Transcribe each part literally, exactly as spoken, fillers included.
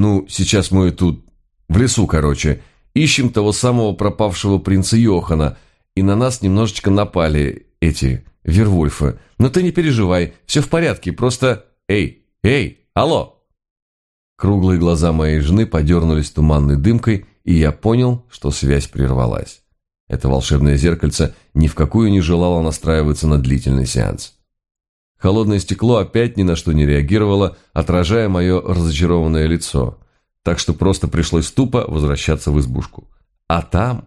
Ну, сейчас мы тут, в лесу, короче, ищем того самого пропавшего принца Йохана, и на нас немножечко напали эти вервольфы. Но ты не переживай, все в порядке, просто... Эй, эй, алло!» Круглые глаза моей жены подернулись туманной дымкой, и я понял, что связь прервалась. Это волшебное зеркальце ни в какую не желало настраиваться на длительный сеанс. Холодное стекло опять ни на что не реагировало, отражая мое разочарованное лицо, так что просто пришлось тупо возвращаться в избушку. А там...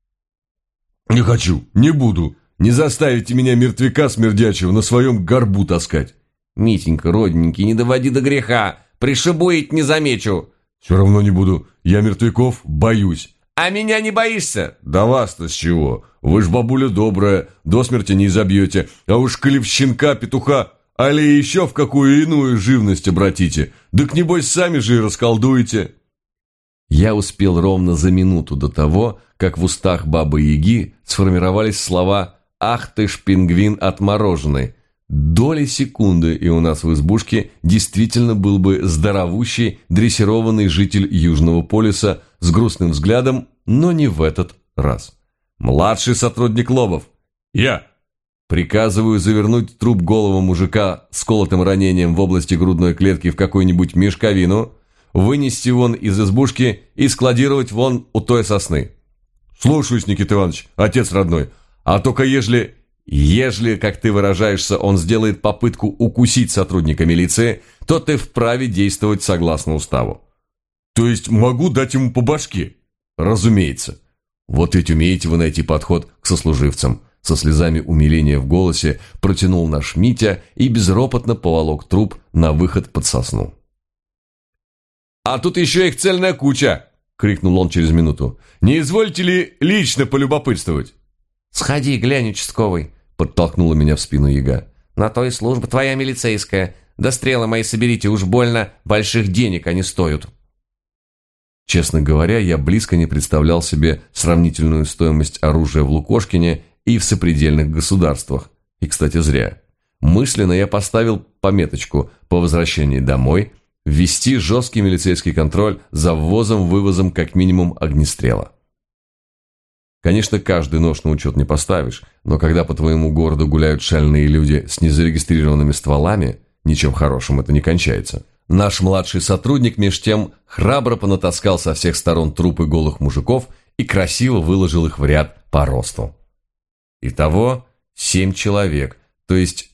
«Не хочу, не буду. Не заставите меня, мертвяка смердячего, на своем горбу таскать». «Митенька, родненький, не доводи до греха. Пришибу и не замечу». «Все равно не буду. Я мертвяков боюсь». «А меня не боишься?» «Да вас-то с чего? Вы ж бабуля добрая, до смерти не изобьете. А уж коли в щенка, петуха, али еще в какую иную живность обратите, так небось сами же и расколдуете». Я успел ровно за минуту до того, как в устах Бабы-Яги сформировались слова «Ах ты ж, пингвин отмороженный». Доли секунды, и у нас в избушке действительно был бы здоровущий, дрессированный житель Южного полюса с грустным взглядом, но не в этот раз. «Младший сотрудник Лобов». «Я». «Приказываю завернуть труп голого мужика с колотым ранением в области грудной клетки в какую-нибудь мешковину, вынести вон из избушки и складировать вон у той сосны». «Слушаюсь, Никита Иванович, отец родной. А только ежели...» «Ежели, как ты выражаешься, он сделает попытку укусить сотрудника милиции, то ты вправе действовать согласно уставу». «То есть могу дать ему по башке?» «Разумеется. Вот ведь умеете вы найти подход к сослуживцам». Со слезами умиления в голосе протянул наш Митя и безропотно поволок труп на выход под сосну. «А тут еще их цельная куча!» — крикнул он через минуту. «Не извольте ли лично полюбопытствовать?» «Сходи, глянь, участковый», — подтолкнула меня в спину Яга. «На то и служба твоя милицейская. Да стрелы мои соберите, уж больно больших денег они стоят». Честно говоря, я близко не представлял себе сравнительную стоимость оружия в Лукошкине и в сопредельных государствах. И, кстати, зря. Мысленно я поставил пометочку по возвращении домой ввести жесткий милицейский контроль за ввозом-вывозом как минимум огнестрела. Конечно, каждый нож на учет не поставишь, но когда по твоему городу гуляют шальные люди с незарегистрированными стволами, ничем хорошим это не кончается. Наш младший сотрудник меж тем храбро понатаскал со всех сторон трупы голых мужиков и красиво выложил их в ряд по росту. Итого семь человек, то есть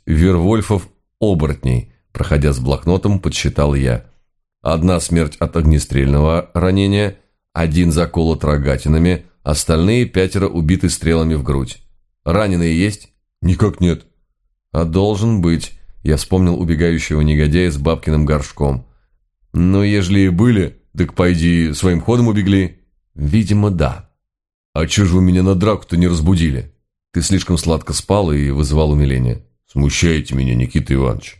вервольфов-оборотней, проходя с блокнотом, подсчитал я. Одна смерть от огнестрельного ранения, один заколот рогатинами, остальные пятеро убиты стрелами в грудь. Раненые есть? Никак нет. А должен быть. Я вспомнил убегающего негодяя с бабкиным горшком. Ну, ежели и были, так пойди своим ходом убегли. Видимо, да. А чё же вы меня на драку-то не разбудили? Ты слишком сладко спал и вызывал умиление. Смущаете меня, Никита Иванович.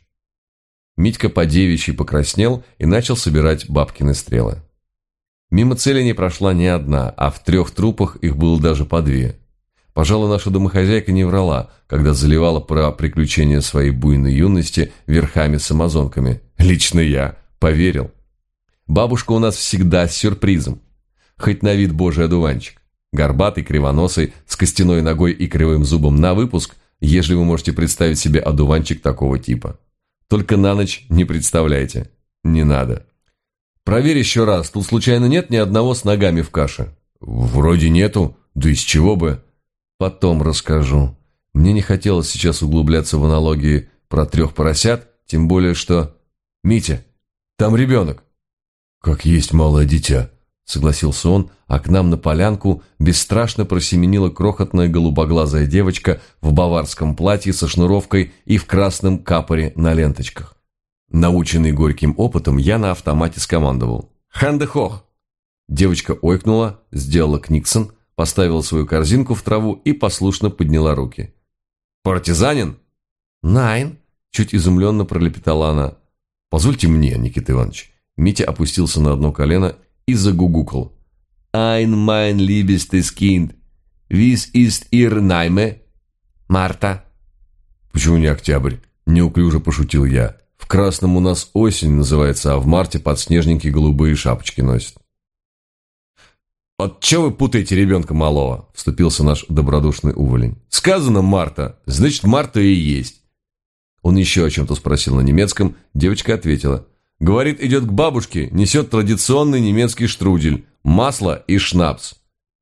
Митька по девичьи покраснел и начал собирать бабкины стрелы. Мимо цели не прошла ни одна, а в трех трупах их было даже по две. Пожалуй, наша домохозяйка не врала, когда заливала про приключения своей буйной юности верхами с амазонками. Лично я поверил. Бабушка у нас всегда с сюрпризом. Хоть на вид божий одуванчик. Горбатый, кривоносый, с костяной ногой и кривым зубом на выпуск, ежели вы можете представить себе одуванчик такого типа. Только на ночь не представляйте. Не надо. Проверь еще раз, тут случайно нет ни одного с ногами в каше? Вроде нету, да из чего бы? Потом расскажу. Мне не хотелось сейчас углубляться в аналогии про трех поросят, тем более что... Митя, там ребенок. Как есть малое дитя, согласился он, а к нам на полянку бесстрашно просеменила крохотная голубоглазая девочка в баварском платье со шнуровкой и в красном капоре на ленточках. Наученный горьким опытом, я на автомате скомандовал. «Хандехох!» Девочка ойкнула, сделала книксон, поставила свою корзинку в траву и послушно подняла руки. «Партизанин?» «Найн!» – чуть изумленно пролепетала она. «Позвольте мне, Никита Иванович». Митя опустился на одно колено и загугукал. «Ein mein liebstes Kind, wie ist ihr Name?» «Марта». «Почему не Октябрь?» – неуклюже пошутил я. В красном у нас осень называется, а в марте подснежники голубые шапочки носят. «От чего вы путаете ребенка малого?» – вступился наш добродушный уволень. «Сказано Марта, значит, Марта и есть». Он еще о чем-то спросил на немецком, девочка ответила. «Говорит, идет к бабушке, несет традиционный немецкий штрудель, масло и шнапс».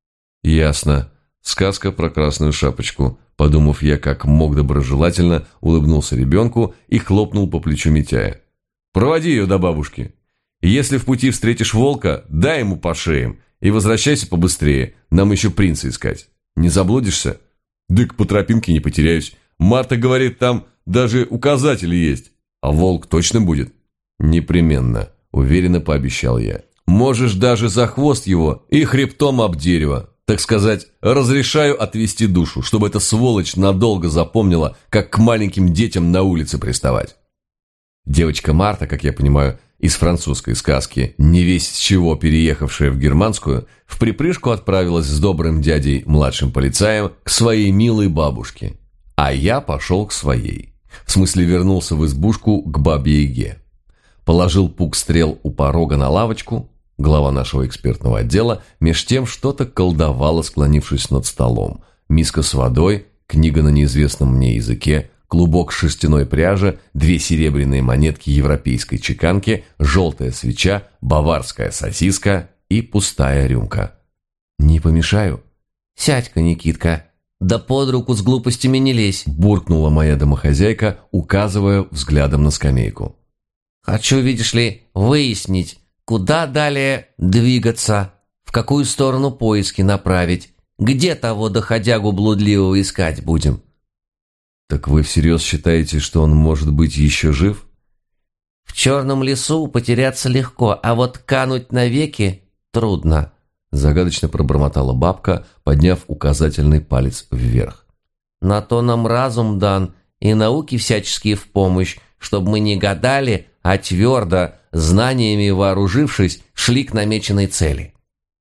«Ясно. Сказка про красную шапочку». Подумав, я как мог доброжелательно улыбнулся ребенку и хлопнул по плечу Митяя. «Проводи ее до бабушки. Если в пути встретишь волка, дай ему по шеям и возвращайся побыстрее, нам еще принца искать. Не заблудишься?» «Дык, по тропинке не потеряюсь. Марта говорит, там даже указатели есть. А волк точно будет?» «Непременно», — уверенно пообещал я. «Можешь даже за хвост его и хребтом об дерево. Так сказать, разрешаю отвести душу, чтобы эта сволочь надолго запомнила, как к маленьким детям на улице приставать». Девочка Марта, как я понимаю, из французской сказки, не весь с чего переехавшая в германскую, в припрыжку отправилась с добрым дядей, младшим полицаем, к своей милой бабушке. А я пошел к своей. В смысле, вернулся в избушку к бабе-яге. Положил пук стрел у порога на лавочку. Глава нашего экспертного отдела меж тем что-то колдовала, склонившись над столом. Миска с водой, книга на неизвестном мне языке, клубок шерстяной пряжи, две серебряные монетки европейской чеканки, желтая свеча, баварская сосиска и пустая рюмка. «Не помешаю?» «Сядь-ка, Никитка, да под руку с глупостями не лезь», буркнула моя домохозяйка, указывая взглядом на скамейку. «Хочу, видишь ли, выяснить, куда далее двигаться, в какую сторону поиски направить, где того доходягу блудливого искать будем». «Так вы всерьез считаете, что он может быть еще жив?» «В черном лесу потеряться легко, а вот кануть навеки трудно», загадочно пробормотала бабка, подняв указательный палец вверх. «На то нам разум дан и науки всяческие в помощь, чтобы мы не гадали, а твердо, знаниями вооружившись, шли к намеченной цели».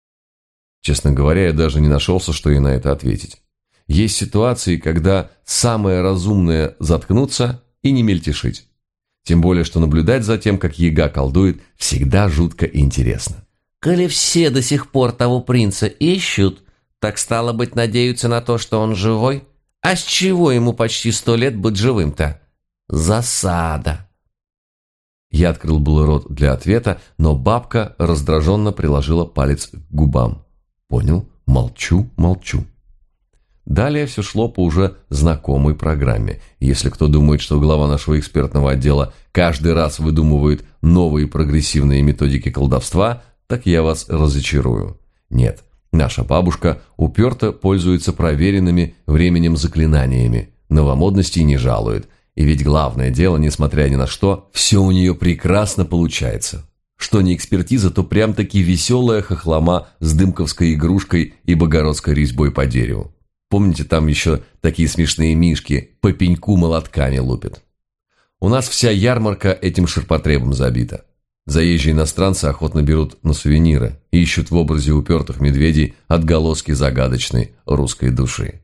Честно говоря, я даже не нашелся, что ей на это ответить. Есть ситуации, когда самое разумное заткнуться и не мельтешить. Тем более, что наблюдать за тем, как яга колдует, всегда жутко интересно. «Коли все до сих пор того принца ищут, так стало быть, надеются на то, что он живой? А с чего ему почти сто лет быть живым-то? Засада!» Я открыл был рот для ответа, но бабка раздраженно приложила палец к губам. Понял, молчу, молчу. Далее все шло по уже знакомой программе. Если кто думает, что глава нашего экспертного отдела каждый раз выдумывает новые прогрессивные методики колдовства, так я вас разочарую. Нет, наша бабушка уперто пользуется проверенными временем заклинаниями, новомодностей не жалует. И ведь главное дело, несмотря ни на что, все у нее прекрасно получается. Что не экспертиза, то прям-таки веселая хохлома с дымковской игрушкой и богородской резьбой по дереву. Помните, там еще такие смешные мишки по пеньку молотками лупят. У нас вся ярмарка этим ширпотребом забита. Заезжие иностранцы охотно берут на сувениры и ищут в образе упертых медведей отголоски загадочной русской души.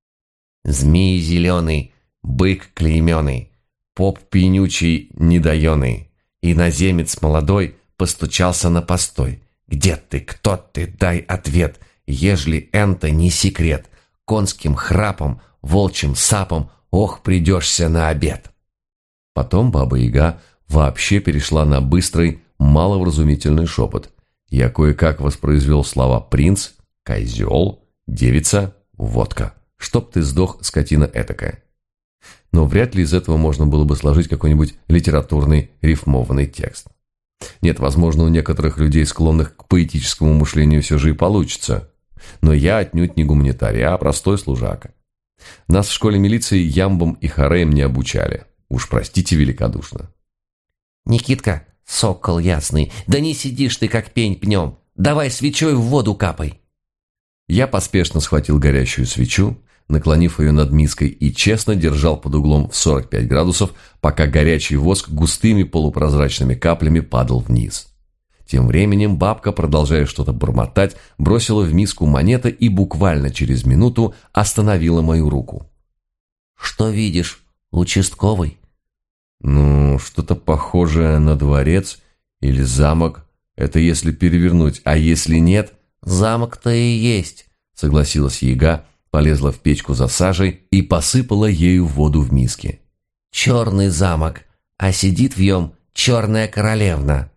«Змей зеленый, бык клейменый, поп пьянючий недоеный, иноземец молодой постучался на постой. Где ты, кто ты, дай ответ, ежели энто не секрет, конским храпом, волчьим сапом, ох, придешься на обед». Потом баба-яга вообще перешла на быстрый, маловразумительный шепот. Я кое-как воспроизвел слова «принц», «козел», «девица», «водка». Чтоб ты сдох, скотина этакая. Но вряд ли из этого можно было бы сложить какой-нибудь литературный рифмованный текст. Нет, возможно, у некоторых людей, склонных к поэтическому мышлению, все же и получится. Но я отнюдь не гуманитарий, а простой служака. Нас в школе милиции ямбам и хореям не обучали. Уж простите великодушно. «Никитка, сокол ясный, да не сидишь ты, как пень пнем. Давай свечой в воду капай». Я поспешно схватил горящую свечу, наклонив ее над миской и честно держал под углом в сорок пять градусов, пока горячий воск густыми полупрозрачными каплями падал вниз. Тем временем бабка, продолжая что-то бормотать, бросила в миску монеты и буквально через минуту остановила мою руку. «Что видишь, участковый?» Ну, что-то похожее на дворец или замок. Это если перевернуть, а если нет... Замок-то и есть, согласилась яга, полезла в печку за сажей и посыпала ею воду в миске. Черный замок, а сидит в нем черная королевна.